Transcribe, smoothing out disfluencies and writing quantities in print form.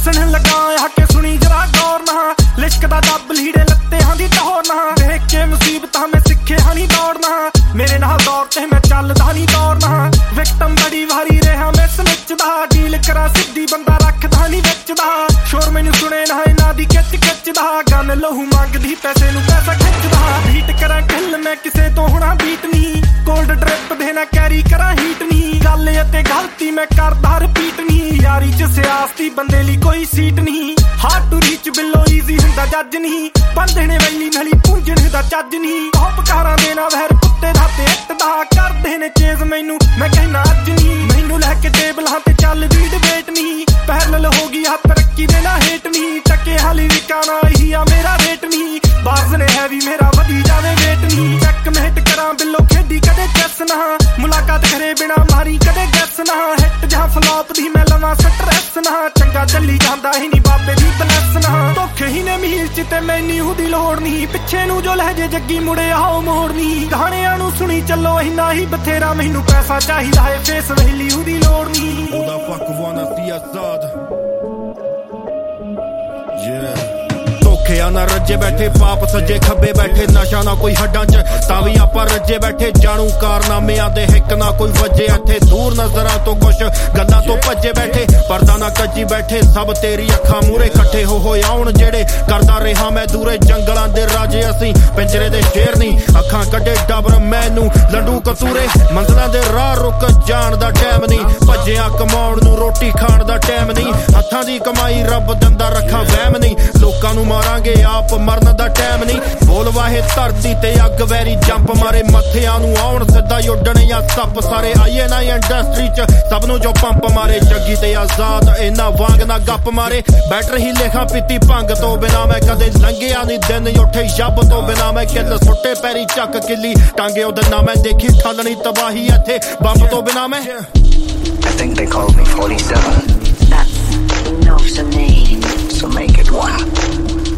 हसन लगा आके सुनी जरा गौर ना लिशकदा डब लीड़े लत्ते हाँ दी टोर ना देख के मुसीबत में सिखे हाँ नी दौड़ना मेरे नाल दौड़ते मैं चलदा नी दौड़ना विक्टम बड़ी भारी रहा मैं सनचदा डील करा सिद्धी बंदा रखदा नी विचदा शोर मैनू सुने ना इना दी किच किचदा गन लहू मंगदी पैसे नू पैसा खिचदा बीट करा किल मैं किसे तो हुणा बीट नी कोल्ड ड्रिप देना कैरी करा हीट नी गल ते गलती मैं करदा रिपीट नी यारी च सियासती बंदे ली कोई सीट नी हार्ड टू रीच बिलो ईजी हुंदा जज नी बंदने वैली नली पूंजण दा चज नी पकारां देना वहर कुत्ते दा ते इट दा करदे ने चेज मैनू मैं कहना अज नी मैनू लैके टेबलां ते चल दी डिबेट नी पैरल हो गई आ तरक्की देना हेट नी टके हाली विकाना ही आ मेरा रेट नी बाज ने हैवी मेरा वधी जावे वेट नी चेक मेट करा बिलो खेडी कदे चैस ना मुलाकात करे बिना मारी कदे गैस ना हिट जहां फ्लॉप दी मैं लवां स्ट्रेस ना चंगा चली जांदा ही नी बाबे दी ब्लैस ना धोखे ही ने मील च ते मैनू दी लोड़ नी पिछे नू जो लहजे जग्गी मुड़े आओ मोड़नी गाणियां नू सुनी चलो इन्ना ही बथेरा मैनू पैसा चाहिदा है फेस वैली दी लोड़ नी ਉਹਦਾ ਫੱਕ ਵਾਣਾ ਸੀ ਆਜ਼ਾਦ ਧੋਖਿਆਂ ਨਾਲ ਰੱਜੇ ਬੈਠੇ ਪਾਪ ਸੱਜੇ ਖੱਬੇ ਬੈਠੇ ਨਸ਼ਾ ਨਾ ਕੋਈ ਹੱਡਾਂ 'ਚ ਤਾਂ ਵੀ ਆਪਾਂ ਰੱਜੇ ਬੈਠੇ ਜਾਣੂ ਕਾਰਨਾਮਿਆਂ ਦੇ ਹਿੱਕ ਨਾ ਕੋਈ ਵੱਜੇ ਇੱਥੇ ਦੂਰ ਨਜ਼ਰਾਂ ਤੋਂ ਕੁਛ ਗੱਲਾਂ ਤੋਂ ਭੱਜੇ ਬੈਠੇ ਪਰਦਾ ਨਾ ਕੱਜੀ ਬੈਠੇ ਸਭ ਤੇਰੀ ਅੱਖਾਂ ਮੂਹਰੇ ਇਕੱਠੇ ਹੋ ਆਉਣ ਜਿਹੜੇ ਕਰਦਾ ਰਿਹਾ ਮੈਂ ਦੂਰੇ ਜੰਗਲਾਂ ਦੇ ਰਾਜੇ ਅਸੀਂ ਪਿੰਜਰੇ ਦੇ ਸ਼ੇਰ ਨਹੀਂ ਅੱਖਾਂ ਕੱਢੇ ਡਬਰ ਮੈਨੂੰ ਲੰਡੂ ਕਤੂਰੇ ਮੰਜ਼ਲਾਂ ਦੇ ਰਾਹ ਰੁਕ ਜਾਣ ਦਾ ਟਾਈਮ ਨਹੀਂ ਭੱਜਿਆ ਕਮਾਉਣ ਨੂੰ ਰੋਟੀ ਖਾਣ ਦਾ ਟਾਈਮ ਨਹੀਂ ਹੱਥਾਂ ਦੀ ਕਮਾਈ ਰੱਬ ਦਿੰਦਾ ਰੱਖਾਂ ਵਹਿਮ ਨਹੀਂ ਲੋਕਾਂ ਨੂੰ ਮਾਰਾਂਗੇ ਆਪ ਮਰਨ ਦਾ ਟਾਈਮ ਨਹੀਂ ਬੋਲ ਵਾਹੇ ਧਰਤੀ ਤੇ ਅੱਗ ਵੈਰੀ ਜੰਪ ਮਾਰੇ ਮੱਥਿਆਂ ਨੂੰ ਆਉਣ ਸਿੱਧਾ ਉੱਡਣ ਜਾਂ ਸੱਪ ਸਾਰੇ ਆਈਏ ਨਾ ਇੰਡਸਟਰੀ 'ਚ ਸਭ ਨੂੰ ਜੋ ਪੰਪ ਮਾਰੇ ਜੱਗੀ ਤੇ ਆਜ਼ਾਦ ਇਹਨਾਂ ਵਾਂਗ ਨਾ ਗੱਪ ਮਾਰੇ ਬੈਟਰ ਹੀ ਲੇਖਾਂ ਪੀਤੀ ਭੰਗ ਤੋਂ ਬਿਨਾ ਮੈਂ ਕਦੇ ਲੰਘਿਆ ਨਹੀਂ ਦਿਨ ਉੱਠੇ ਸ਼ੱਬ ਤੋਂ ਬਿਨਾ ਮੈਂ ਕਿੱਲ ਸੁੱਟੇ ਪੈਰੀ ਚੱਕ ਕਿੱਲੀ ਟਾਂਗੇ ਉਹਦੇ ਨਾ ਮੈਂ ਦੇਖੀ ਠੱਲਣੀ ਤਬਾਹੀ ਇੱਥੇ ਬੰਬ ਤੋਂ ਬਿਨਾ ਮੈਂ I think they called me 47. That's enough to me. So make it one.